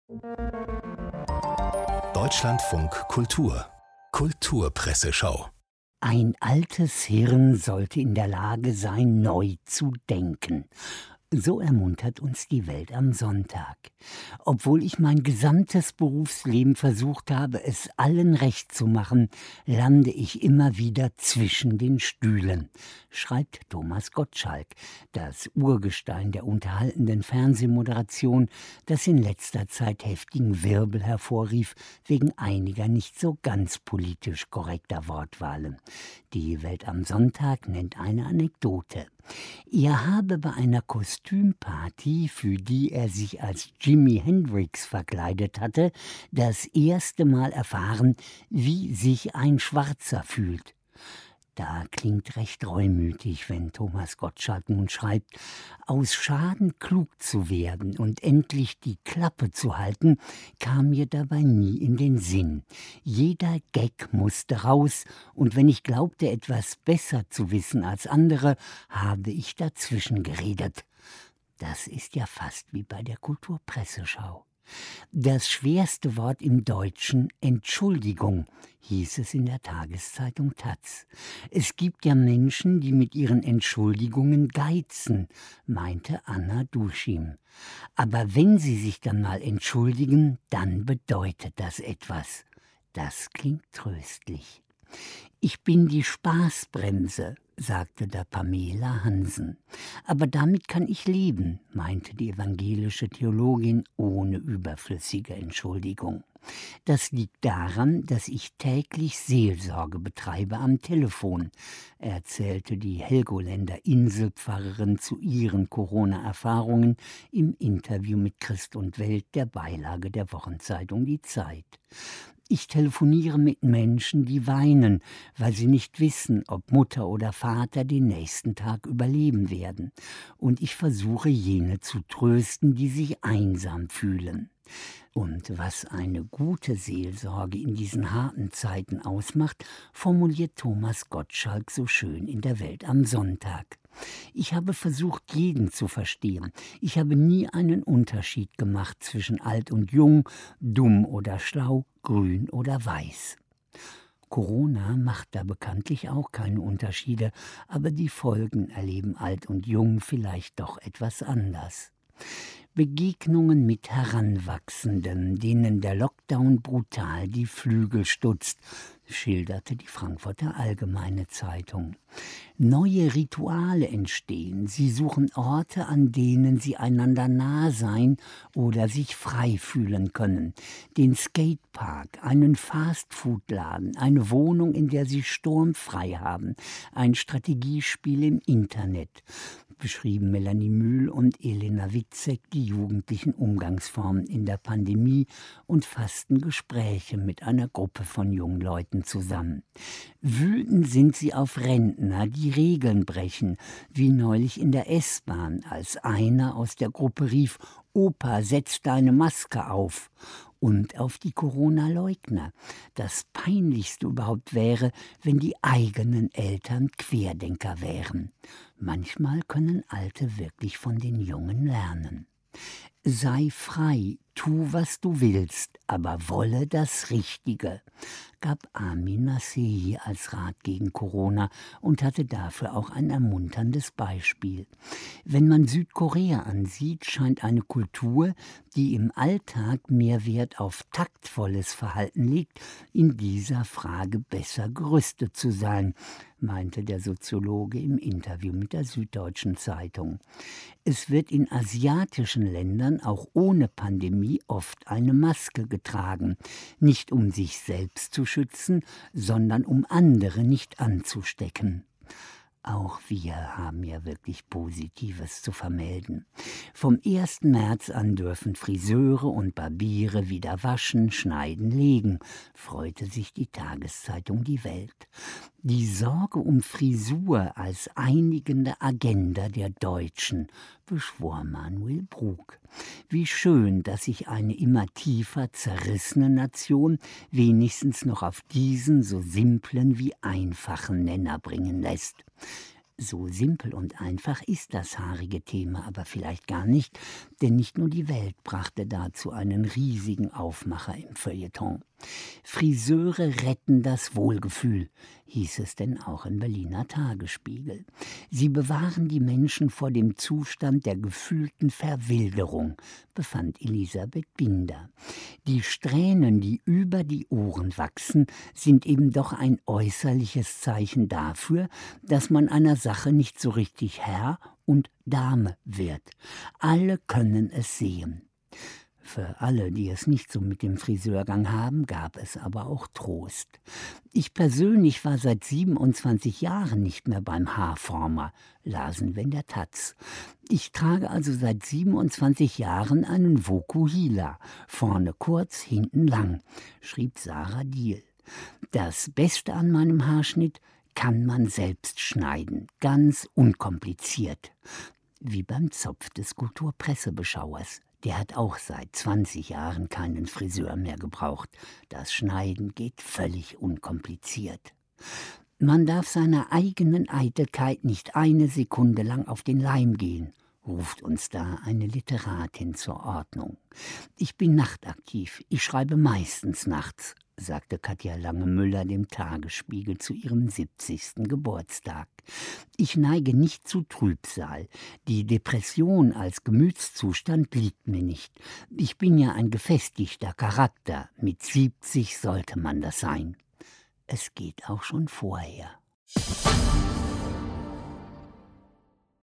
Deutschlandfunk Kultur Kulturpresseschau. Ein altes Hirn sollte in der Lage sein, neu zu denken. So ermuntert uns die Welt am Sonntag. Obwohl ich mein gesamtes Berufsleben versucht habe, es allen recht zu machen, lande ich immer wieder zwischen den Stühlen, schreibt Thomas Gottschalk, das Urgestein der unterhaltenden Fernsehmoderation, das in letzter Zeit heftigen Wirbel hervorrief wegen einiger nicht so ganz politisch korrekter Wortwahlen. Die Welt am Sonntag nennt eine Anekdote. Er habe bei einer Kostümparty, für die er sich als Jimi Hendrix verkleidet hatte, das erste Mal erfahren, wie sich ein Schwarzer fühlt. Da klingt recht reumütig, wenn Thomas Gottschalk nun schreibt, aus Schaden klug zu werden und endlich die Klappe zu halten, kam mir dabei nie in den Sinn. Jeder Gag musste raus, und wenn ich glaubte, etwas besser zu wissen als andere, habe ich dazwischen geredet. Das ist ja fast wie bei der Kulturpresseschau. Das schwerste Wort im Deutschen, Entschuldigung, hieß es in der Tageszeitung taz. Es gibt ja Menschen, die mit ihren Entschuldigungen geizen, meinte Anna Duschim. Aber wenn sie sich dann mal entschuldigen, dann bedeutet das etwas. Das klingt tröstlich. Ich bin die Spaßbremse, sagte da Pamela Hansen. Aber damit kann ich leben, meinte die evangelische Theologin ohne überflüssige Entschuldigung. Das liegt daran, dass ich täglich Seelsorge betreibe am Telefon, erzählte die Helgoländer Inselpfarrerin zu ihren Corona-Erfahrungen im Interview mit Christ und Welt, der Beilage der Wochenzeitung Die Zeit. Ich telefoniere mit Menschen, die weinen, weil sie nicht wissen, ob Mutter oder Vater den nächsten Tag überleben werden. Und ich versuche, jene zu trösten, die sich einsam fühlen. Und was eine gute Seelsorge in diesen harten Zeiten ausmacht, formuliert Thomas Gottschalk so schön in der Welt am Sonntag. Ich habe versucht, jeden zu verstehen. Ich habe nie einen Unterschied gemacht zwischen alt und jung, dumm oder schlau, grün oder weiß. Corona macht da bekanntlich auch keine Unterschiede, aber die Folgen erleben alt und jung vielleicht doch etwas anders. Begegnungen mit Heranwachsenden, denen der Lockdown brutal die Flügel stutzt, schilderte die Frankfurter Allgemeine Zeitung. Neue Rituale entstehen. Sie suchen Orte, an denen sie einander nah sein oder sich frei fühlen können. Den Skatepark, einen Fastfood-Laden, eine Wohnung, in der sie sturmfrei haben, ein Strategiespiel im Internet. Beschrieben Melanie Mühl und Elena Witzek die jugendlichen Umgangsformen in der Pandemie und fassten Gespräche mit einer Gruppe von jungen Leuten zusammen. Wütend sind sie auf Rentner, die Regeln brechen, wie neulich in der S-Bahn, als einer aus der Gruppe rief: »Opa, setz deine Maske auf!« Und auf die Corona-Leugner. Das Peinlichste überhaupt wäre, wenn die eigenen Eltern Querdenker wären. Manchmal können Alte wirklich von den Jungen lernen. Sei frei, tu, was du willst, aber wolle das Richtige, gab Amin Nasehi als Rat gegen Corona und hatte dafür auch ein ermunterndes Beispiel. Wenn man Südkorea ansieht, scheint eine Kultur, die im Alltag mehr Wert auf taktvolles Verhalten legt, in dieser Frage besser gerüstet zu sein, meinte der Soziologe im Interview mit der Süddeutschen Zeitung. Es wird in asiatischen Ländern auch ohne Pandemie oft eine Maske getragen, nicht um sich selbst zu schützen, sondern um andere nicht anzustecken. Auch wir haben ja wirklich Positives zu vermelden. Vom 1. März an dürfen Friseure und Barbiere wieder waschen, schneiden, legen, freute sich die Tageszeitung Die Welt. Die Sorge um Frisur als einigende Agenda der Deutschen, beschwor Manuel Brug. Wie schön, dass sich eine immer tiefer zerrissene Nation wenigstens noch auf diesen so simplen wie einfachen Nenner bringen lässt. So simpel und einfach ist das haarige Thema aber vielleicht gar nicht, denn nicht nur die Welt brachte dazu einen riesigen Aufmacher im Feuilleton. Friseure retten das Wohlgefühl, hieß es denn auch im Berliner Tagesspiegel. Sie bewahren die Menschen vor dem Zustand der gefühlten Verwilderung, befand Elisabeth Binder. Die Strähnen, die über die Ohren wachsen, sind eben doch ein äußerliches Zeichen dafür, dass man einer Sache nicht so richtig Herr und Dame wird. Alle können es sehen. Für alle, die es nicht so mit dem Friseurgang haben, gab es aber auch Trost. Ich persönlich war seit 27 Jahren nicht mehr beim Haarformer, lasen wir in der Taz. Ich trage also seit 27 Jahren einen Vokuhila, vorne kurz, hinten lang, schrieb Sarah Diehl. Das Beste an meinem Haarschnitt: kann man selbst schneiden, ganz unkompliziert. Wie beim Zopf des Kulturpressebeschauers. Der hat auch seit 20 Jahren keinen Friseur mehr gebraucht. Das Schneiden geht völlig unkompliziert. Man darf seiner eigenen Eitelkeit nicht eine Sekunde lang auf den Leim gehen, ruft uns da eine Literatin zur Ordnung. Ich bin nachtaktiv, ich schreibe meistens nachts, sagte Katja Lange-Müller dem Tagesspiegel zu ihrem 70. Geburtstag. Ich neige nicht zu Trübsal. Die Depression als Gemütszustand liegt mir nicht. Ich bin ja ein gefestigter Charakter. Mit 70 sollte man das sein. Es geht auch schon vorher.